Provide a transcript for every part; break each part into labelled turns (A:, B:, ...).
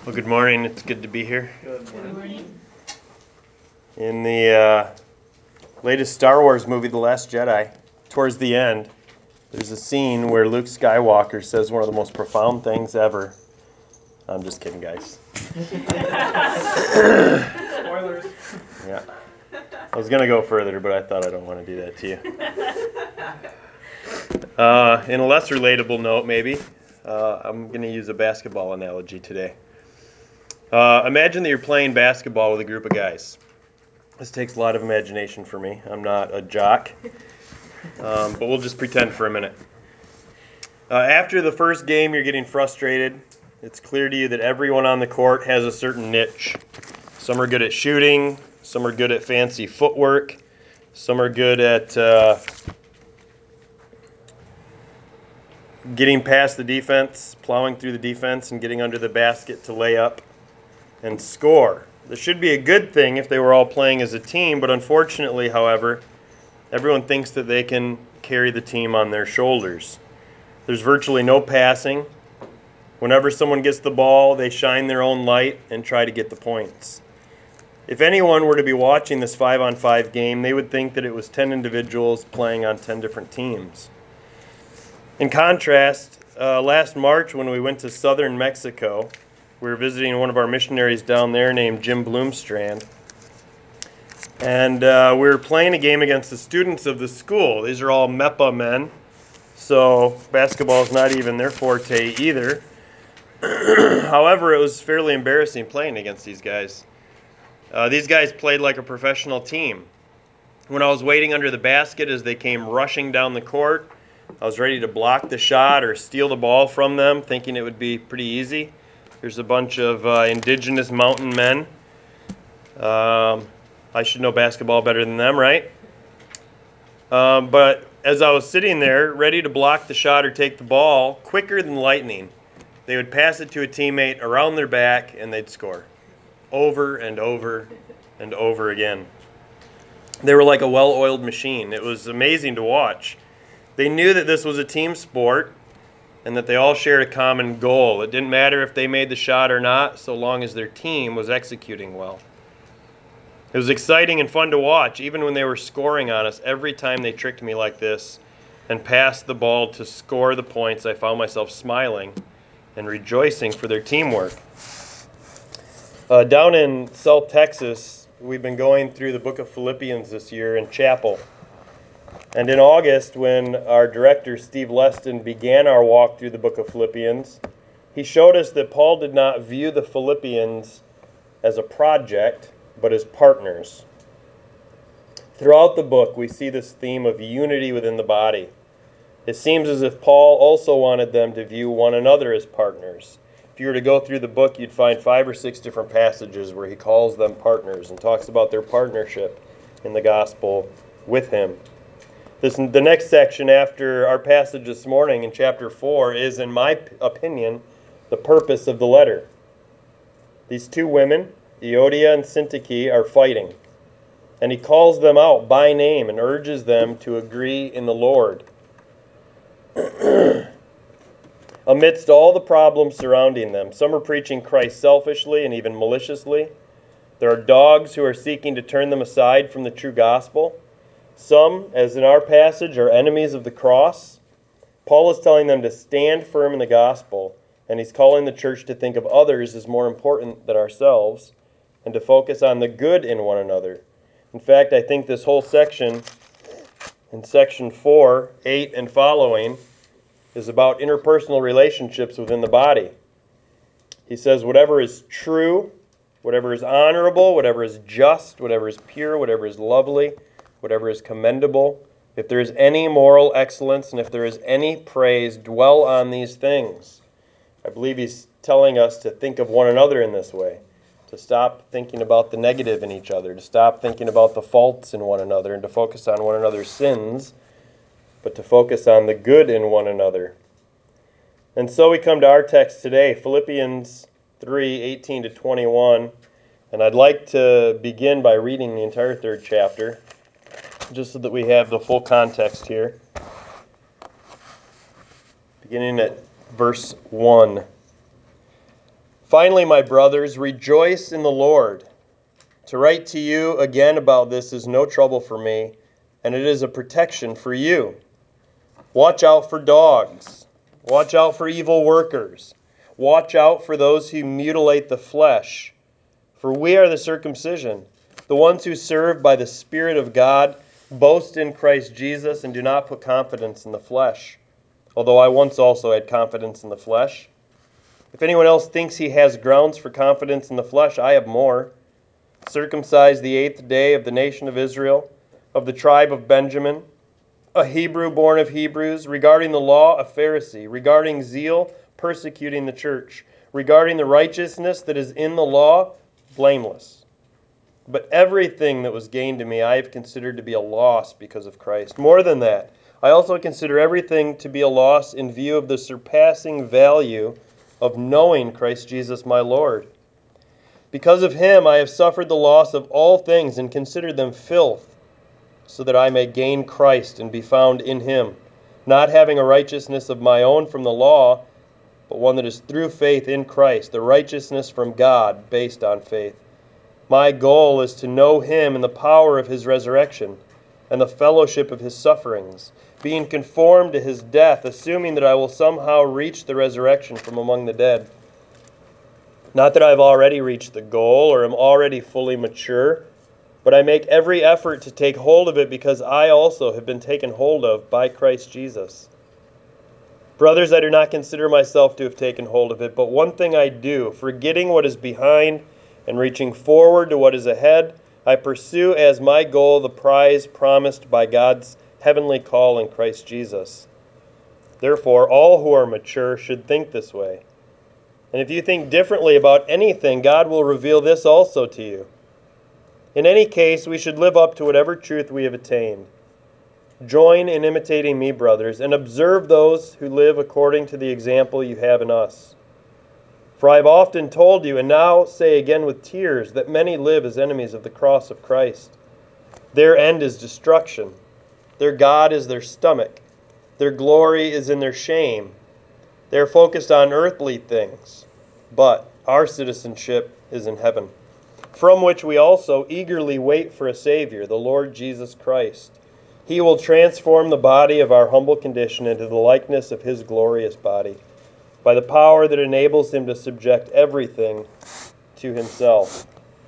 A: Well, good morning. It's good to be here.
B: Good morning.
A: In the latest Star Wars movie, The Last Jedi, towards the end, there's a scene where Luke Skywalker says one of the most profound things ever. I'm just kidding, guys.
B: Spoilers.
A: Yeah. I was going to go further, but I thought I don't want to do that to you. In a less relatable note, maybe, I'm going to use a basketball analogy today. Imagine that you're playing basketball with a group of guys. This takes a lot of imagination for me. I'm not a jock, but we'll just pretend for a minute. After the first game, you're getting frustrated. It's clear to you that everyone on the court has a certain niche. Some are good at shooting. Some are good at fancy footwork. Some are good at getting past the defense, plowing through the defense, and getting under the basket to lay up and score. This should be a good thing if they were all playing as a team, but unfortunately, however, everyone thinks that they can carry the team on their shoulders. There's virtually no passing. Whenever someone gets the ball, they shine their own light and try to get the points. If anyone were to be watching this 5-on-5 game, they would think that it was 10 individuals playing on 10 different teams. In contrast, last March when we went to southern Mexico, we were visiting one of our missionaries down there named Jim Bloomstrand. And we were playing a game against the students of the school. These are all MEPA men, so basketball is not even their forte either. However, it was fairly embarrassing playing against these guys. These guys played like a professional team. When I was waiting under the basket as they came rushing down the court, I was ready to block the shot or steal the ball from them, thinking it would be pretty easy. There's a bunch of indigenous mountain men. I should know basketball better than them, right? But as I was sitting there, ready to block the shot or take the ball, quicker than lightning, they would pass it to a teammate around their back and they'd score. Over and over and over again. They were like a well-oiled machine. It was amazing to watch. They knew that this was a team sport and that they all shared a common goal. It didn't matter if they made the shot or not, so long as their team was executing well. It was exciting and fun to watch, even when they were scoring on us. Every time they tricked me like this and passed the ball to score the points, I found myself smiling and rejoicing for their teamwork. Down in South Texas, we've been going through the book of Philippians this year in chapel. And in August, when our director, Steve Leston, began our walk through the book of Philippians, he showed us that Paul did not view the Philippians as a project, but as partners. Throughout the book, we see this theme of unity within the body. It seems as if Paul also wanted them to view one another as partners. If you were to go through the book, you'd find 5 or 6 different passages where he calls them partners and talks about their partnership in the gospel with him. The next section after our passage this morning in chapter 4 is, in my opinion, the purpose of the letter. These two women, Euodia and Syntyche, are fighting. And he calls them out by name and urges them to agree in the Lord. Amidst all the problems surrounding them, some are preaching Christ selfishly and even maliciously. There are dogs who are seeking to turn them aside from the true gospel. Some, as in our passage, are enemies of the cross. Paul is telling them to stand firm in the gospel, and he's calling the church to think of others as more important than ourselves and to focus on the good in one another. In fact, I think this whole section, in section 4, 8, and following, is about interpersonal relationships within the body. He says, whatever is true, whatever is honorable, whatever is just, whatever is pure, whatever is lovely, whatever is commendable, if there is any moral excellence and if there is any praise, dwell on these things. I believe he's telling us to think of one another in this way, to stop thinking about the negative in each other, to stop thinking about the faults in one another, and to focus on one another's sins, but to focus on the good in one another. And so we come to our text today, Philippians 3:18-21, and I'd like to begin by reading the entire 3rd chapter, just so that we have the full context here. Beginning at verse 1. Finally, my brothers, rejoice in the Lord. To write to you again about this is no trouble for me, and it is a protection for you. Watch out for dogs. Watch out for evil workers. Watch out for those who mutilate the flesh. For we are the circumcision, the ones who serve by the Spirit of God, boast in Christ Jesus, and do not put confidence in the flesh. Although I once also had confidence in the flesh. If anyone else thinks he has grounds for confidence in the flesh, I have more. Circumcised the 8th day of the nation of Israel, of the tribe of Benjamin, a Hebrew born of Hebrews, regarding the law, a Pharisee, regarding zeal, persecuting the church, regarding the righteousness that is in the law, blameless. But everything that was gained to me I have considered to be a loss because of Christ. More than that, I also consider everything to be a loss in view of the surpassing value of knowing Christ Jesus my Lord. Because of him I have suffered the loss of all things and considered them filth, so that I may gain Christ and be found in him, not having a righteousness of my own from the law, but one that is through faith in Christ, the righteousness from God based on faith. My goal is to know him and the power of his resurrection and the fellowship of his sufferings, being conformed to his death, assuming that I will somehow reach the resurrection from among the dead. Not that I have already reached the goal or am already fully mature, but I make every effort to take hold of it because I also have been taken hold of by Christ Jesus. Brothers, I do not consider myself to have taken hold of it, but one thing I do, forgetting what is behind and reaching forward to what is ahead, I pursue as my goal the prize promised by God's heavenly call in Christ Jesus. Therefore, all who are mature should think this way. And if you think differently about anything, God will reveal this also to you. In any case, we should live up to whatever truth we have attained. Join in imitating me, brothers, and observe those who live according to the example you have in us. For I have often told you, and now say again with tears, that many live as enemies of the cross of Christ. Their end is destruction. Their God is their stomach. Their glory is in their shame. They are focused on earthly things, but our citizenship is in heaven, from which we also eagerly wait for a Savior, the Lord Jesus Christ. He will transform the body of our humble condition into the likeness of his glorious body, by the power that enables him to subject everything to himself.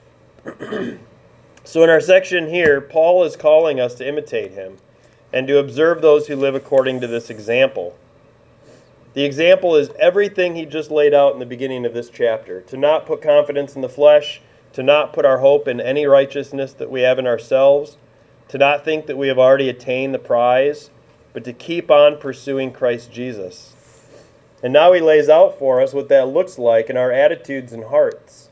A: So in our section here, Paul is calling us to imitate him and to observe those who live according to this example. The example is everything he just laid out in the beginning of this chapter. To not put confidence in the flesh, to not put our hope in any righteousness that we have in ourselves, to not think that we have already attained the prize, but to keep on pursuing Christ Jesus. And now he lays out for us what that looks like in our attitudes and hearts.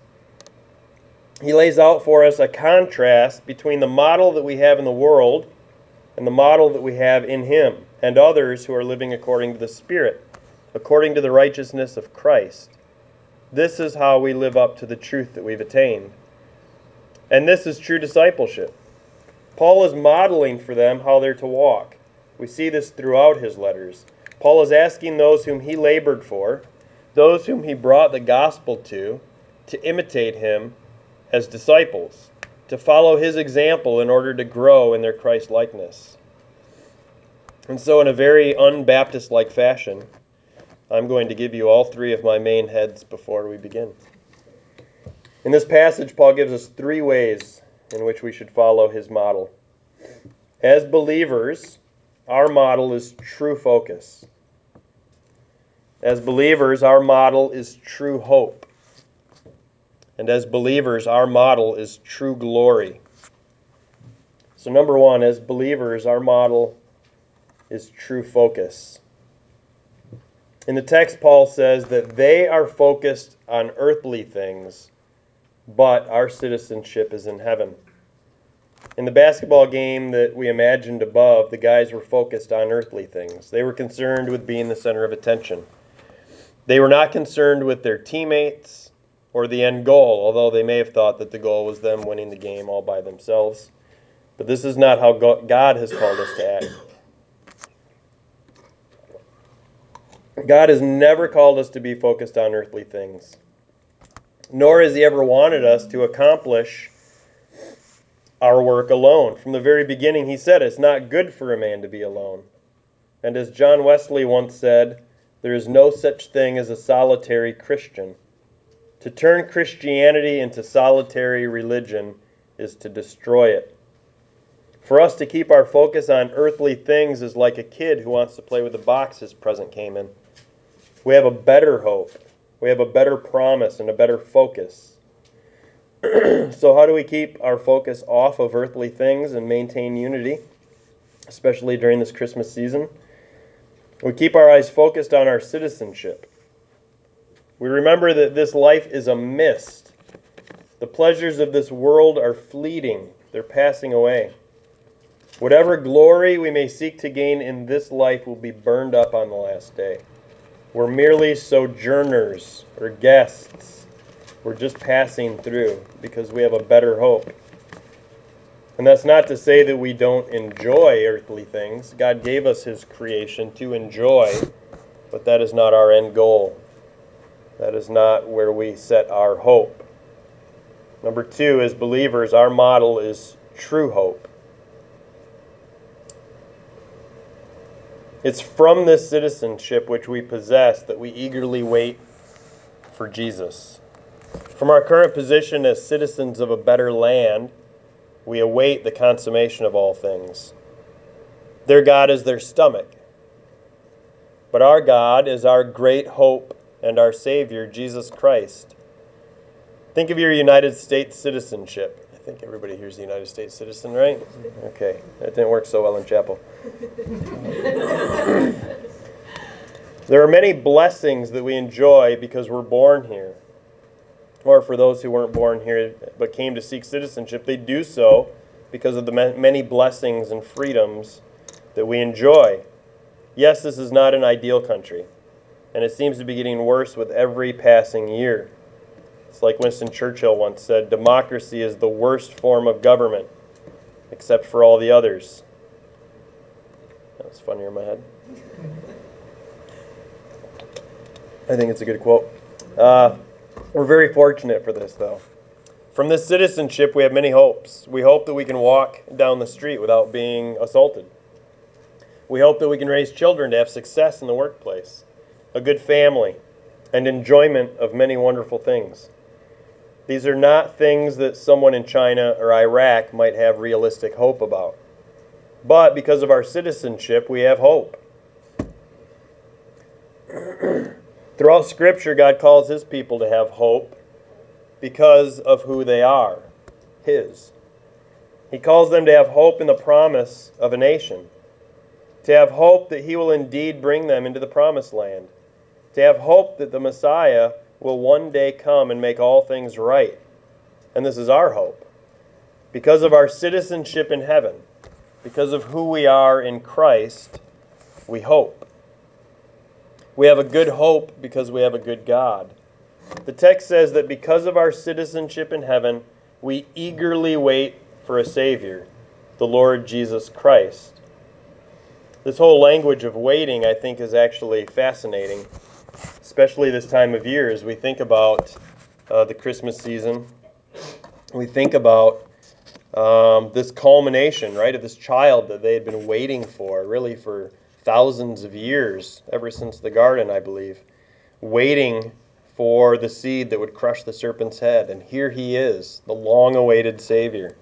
A: He lays out for us a contrast between the model that we have in the world and the model that we have in him and others who are living according to the Spirit, according to the righteousness of Christ. This is how we live up to the truth that we've attained. And this is true discipleship. Paul is modeling for them how they're to walk. We see this throughout his letters. Paul is asking those whom he labored for, those whom he brought the gospel to imitate him as disciples, to follow his example in order to grow in their Christ-likeness. And so in a very un-Baptist-like fashion, I'm going to give you all three of my main heads before we begin. In this passage, Paul gives us three ways in which we should follow his model. As believers, our model is true focus. As believers, our model is true hope. And as believers, our model is true glory. So number one, as believers, our model is true focus. In the text, Paul says that they are focused on earthly things, but our citizenship is in heaven. In the basketball game that we imagined above, the guys were focused on earthly things. They were concerned with being the center of attention. They were not concerned with their teammates or the end goal, although they may have thought that the goal was them winning the game all by themselves. But this is not how God has called us to act. God has never called us to be focused on earthly things. nor has he ever wanted us to accomplish our work alone. From the very beginning, he said it's not good for a man to be alone. And as John Wesley once said, there is no such thing as a solitary Christian. To turn Christianity into solitary religion is to destroy it. For us to keep our focus on earthly things is like a kid who wants to play with the box his present came in. We have a better hope. We have a better promise and a better focus. So how do we keep our focus off of earthly things and maintain unity, especially during this Christmas season? We keep our eyes focused on our citizenship. We remember that this life is a mist. The pleasures of this world are fleeting. They're passing away. Whatever glory we may seek to gain in this life will be burned up on the last day. We're merely sojourners or guests. We're just passing through because we have a better hope. And that's not to say that we don't enjoy earthly things. God gave us His creation to enjoy, but that is not our end goal. That is not where we set our hope. Number two, as believers, our model is true hope. It's from this citizenship which we possess that we eagerly wait for Jesus. From our current position as citizens of a better land, we await the consummation of all things. Their God is their stomach, but our God is our great hope and our Savior, Jesus Christ. Think of your United States citizenship. I think everybody here's a United States citizen, right? Okay, that didn't work so well in chapel. There are many blessings that we enjoy because we're born here. Or for those who weren't born here but came to seek citizenship, they do so because of the many blessings and freedoms that we enjoy. Yes, this is not an ideal country, and it seems to be getting worse with every passing year. It's like Winston Churchill once said, democracy is the worst form of government, except for all the others. That was funnier in my head. I think it's a good quote. We're very fortunate for this, though. From this citizenship, we have many hopes. We hope that we can walk down the street without being assaulted. We hope that we can raise children to have success in the workplace, a good family, and enjoyment of many wonderful things. These are not things that someone in China or Iraq might have realistic hope about. But because of our citizenship, we have hope. Throughout Scripture, God calls His people to have hope because of who they are, His. He calls them to have hope in the promise of a nation, to have hope that He will indeed bring them into the promised land, to have hope that the Messiah will one day come and make all things right. And this is our hope. Because of our citizenship in heaven, because of who we are in Christ, we hope. We have a good hope because we have a good God. The text says that because of our citizenship in heaven, we eagerly wait for a Savior, the Lord Jesus Christ. This whole language of waiting, I think, is actually fascinating, especially this time of year as we think about the Christmas season. We think about this culmination, right, of this child that they had been waiting for, really for thousands of years, ever since the garden, I believe, waiting for the seed that would crush the serpent's head. And here He is, the long-awaited Savior.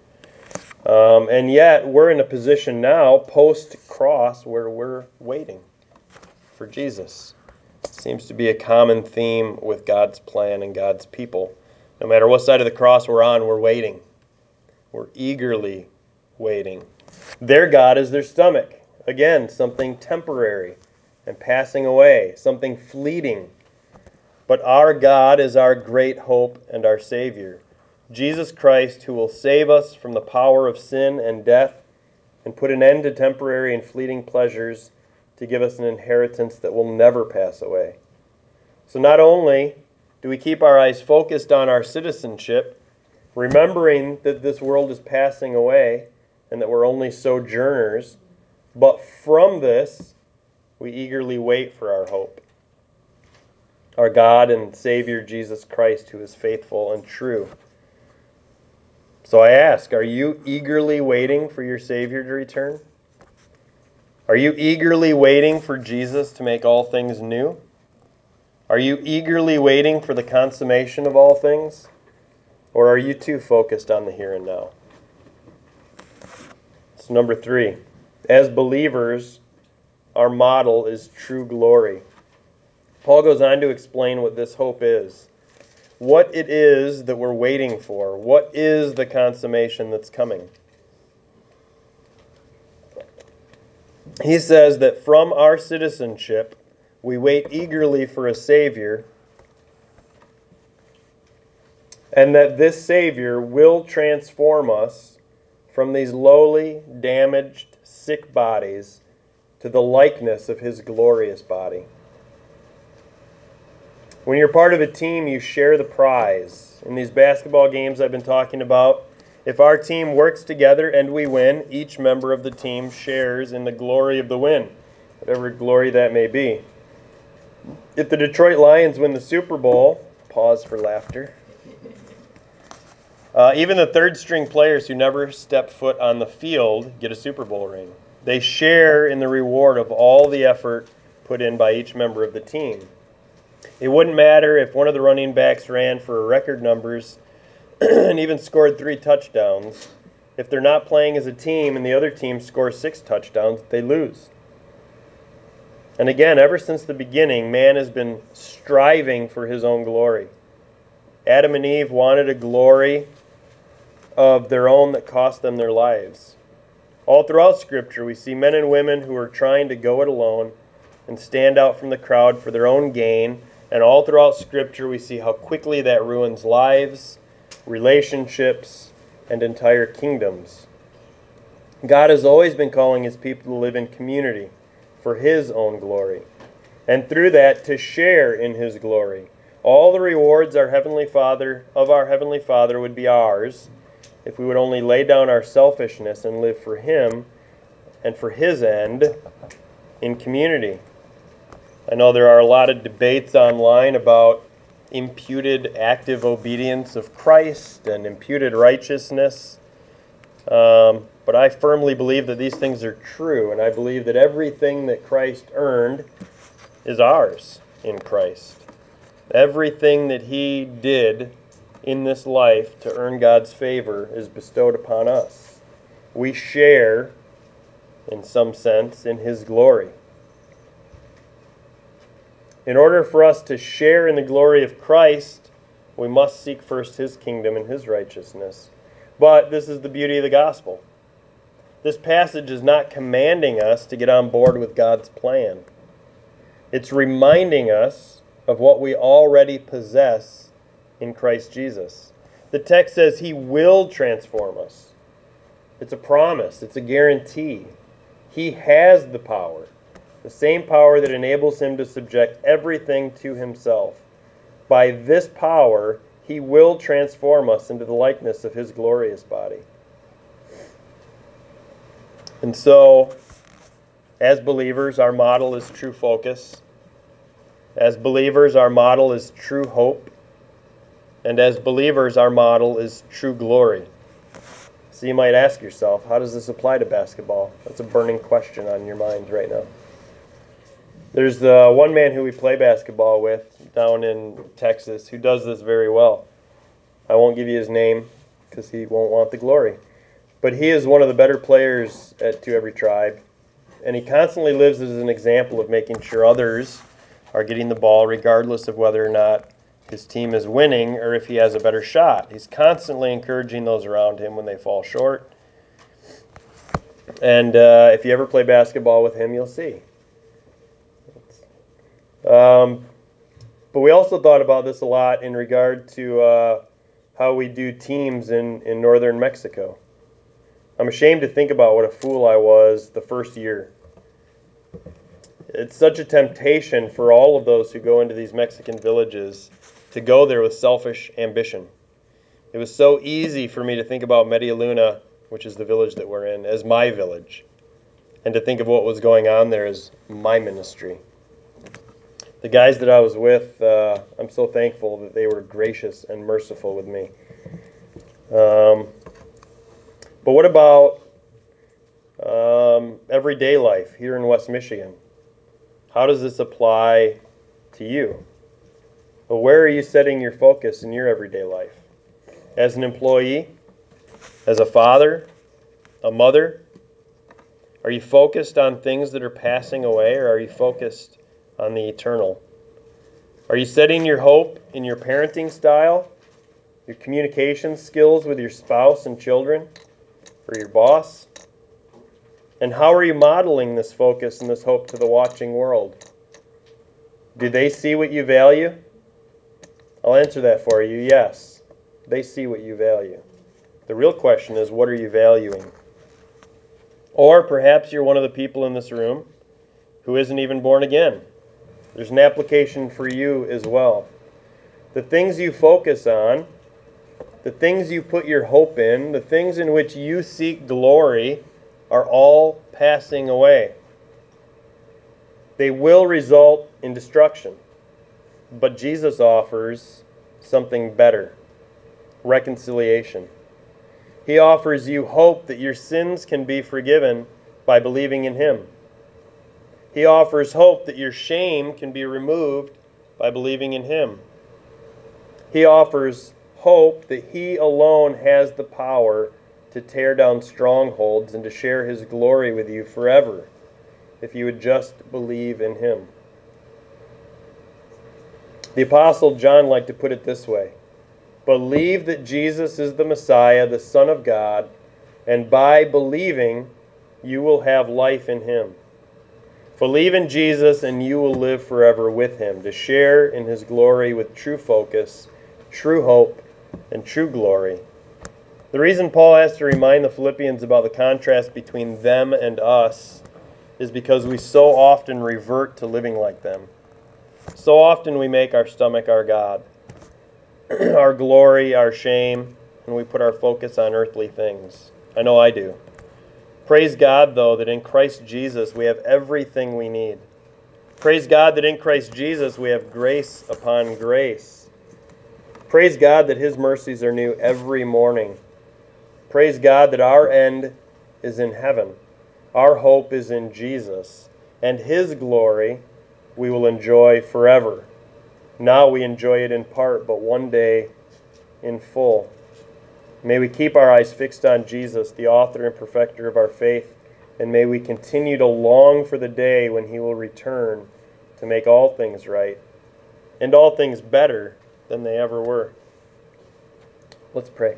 A: And yet, we're in a position now, post-cross, where we're waiting for Jesus. It seems to be a common theme with God's plan and God's people. No matter what side of the cross we're on, we're waiting. We're eagerly waiting. Their God is their stomach. Again, something temporary and passing away, something fleeting. But our God is our great hope and our Savior, Jesus Christ, who will save us from the power of sin and death and put an end to temporary and fleeting pleasures to give us an inheritance that will never pass away. So not only do we keep our eyes focused on our citizenship, remembering that this world is passing away and that we're only sojourners, but from this, we eagerly wait for our hope. our God and Savior Jesus Christ, who is faithful and true. So I ask, are you eagerly waiting for your Savior to return? Are you eagerly waiting for Jesus to make all things new? Are you eagerly waiting for the consummation of all things? Or are you too focused on the here and now? So number 3, as believers, our model is true glory. Paul goes on to explain what this hope is, what it is that we're waiting for, what is the consummation that's coming. He says that from our citizenship, we wait eagerly for a Savior, and that this Savior will transform us from these lowly, damaged, sick bodies to the likeness of His glorious body. When you're part of a team, you share the prize. In these basketball games I've been talking about, if our team works together and we win, each member of the team shares in the glory of the win, whatever glory that may be. If the Detroit Lions win the Super Bowl, pause for laughter, even the third-string players who never step foot on the field get a Super Bowl ring. They share in the reward of all the effort put in by each member of the team. It wouldn't matter if one of the running backs ran for record numbers and even scored 3 touchdowns. If they're not playing as a team and the other team scores 6 touchdowns, they lose. And again, ever since the beginning, man has been striving for his own glory. Adam and Eve wanted a glory of their own that cost them their lives. All throughout Scripture, we see men and women who are trying to go it alone and stand out from the crowd for their own gain. And all throughout Scripture, we see how quickly that ruins lives, relationships, and entire kingdoms. God has always been calling His people to live in community for His own glory, and through that to share in His glory. All the rewards our Heavenly Father would be ours if we would only lay down our selfishness and live for Him and for His end in community. I know there are a lot of debates online about imputed active obedience of Christ and imputed righteousness. But I firmly believe that these things are true, and I believe that everything that Christ earned is ours in Christ. Everything that He did in this life to earn God's favor is bestowed upon us. We share, in some sense, in His glory. In order for us to share in the glory of Christ, we must seek first His kingdom and His righteousness. But this is the beauty of the gospel. This passage is not commanding us to get on board with God's plan. It's reminding us of what we already possess in Christ Jesus. The text says He will transform us. It's a promise. It's a guarantee. He has the power. The same power that enables Him to subject everything to Himself. By this power, He will transform us into the likeness of His glorious body. And so, as believers, our model is true focus. As believers, our model is true hope. And as believers, our model is true glory. So you might ask yourself, how does this apply to basketball? That's a burning question on your mind right now. There's one man who we play basketball with down in Texas who does this very well. I won't give you his name because he won't want the glory. But he is one of the better players at To Every Tribe. And he constantly lives as an example of making sure others are getting the ball regardless of whether or not his team is winning or if he has a better shot. He's constantly encouraging those around him when they fall short. And if you ever play basketball with him, you'll see. But we also thought about this a lot in regard to how we do teams in northern Mexico. I'm ashamed to think about what a fool I was the first year. It's such a temptation for all of those who go into these Mexican villages to go there with selfish ambition. It was so easy for me to think about Media Luna, which is the village that we're in, as my village, and to think of what was going on there as my ministry. The guys that I was with, I'm so thankful that they were gracious and merciful with me. But what about everyday life here in West Michigan? How does this apply to you? Well, where are you setting your focus in your everyday life? As an employee? As a father? A mother? Are you focused on things that are passing away, or are you focused on the eternal? Are you setting your hope in your parenting style, your communication skills with your spouse and children, or your boss? And how are you modeling this focus and this hope to the watching world? Do they see what you value? I'll answer that for you. Yes, they see what you value. The real question is, what are you valuing? Or perhaps you're one of the people in this room who isn't even born again. There's an application for you as well. The things you focus on, the things you put your hope in, the things in which you seek glory are all passing away. They will result in destruction. But Jesus offers something better: reconciliation. He offers you hope that your sins can be forgiven by believing in Him. He offers hope that your shame can be removed by believing in Him. He offers hope that He alone has the power to tear down strongholds and to share His glory with you forever if you would just believe in Him. The Apostle John liked to put it this way: believe that Jesus is the Messiah, the Son of God, and by believing, you will have life in Him. Believe in Jesus and you will live forever with Him, to share in His glory with true focus, true hope, and true glory. The reason Paul has to remind the Philippians about the contrast between them and us is because we so often revert to living like them. So often we make our stomach our God, our glory, our shame, and we put our focus on earthly things. I know I do. Praise God, though, that in Christ Jesus we have everything we need. Praise God that in Christ Jesus we have grace upon grace. Praise God that His mercies are new every morning. Praise God that our end is in heaven. Our hope is in Jesus, and His glory we will enjoy forever. Now we enjoy it in part, but one day in full. May we keep our eyes fixed on Jesus, the author and perfecter of our faith, and may we continue to long for the day when He will return to make all things right, and all things better than they ever were. Let's pray.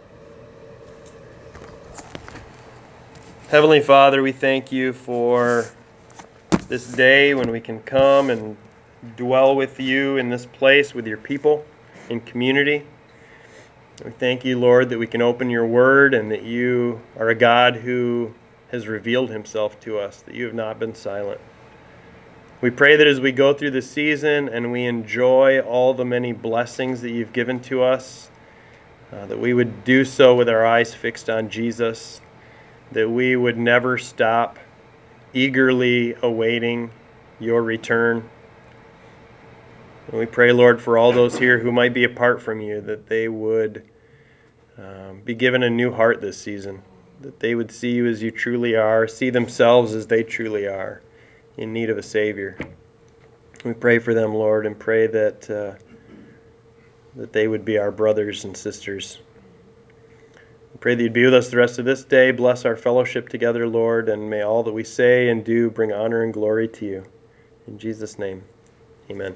A: Heavenly Father, we thank You for this day when we can come and dwell with You in this place with Your people in community. We thank You, Lord, that we can open Your Word and that You are a God who has revealed Himself to us, that You have not been silent. We pray that as we go through this season and we enjoy all the many blessings that You've given to us, that we would do so with our eyes fixed on Jesus, that we would never stop eagerly awaiting Your return. And we pray, Lord, for all those here who might be apart from You, that they would be given a new heart this season, that they would see You as You truly are, see themselves as they truly are, in need of a Savior. We pray for them, Lord, and pray that they would be our brothers and sisters. We pray that You'd be with us the rest of this day. Bless our fellowship together, Lord, and may all that we say and do bring honor and glory to You. In Jesus' name, amen.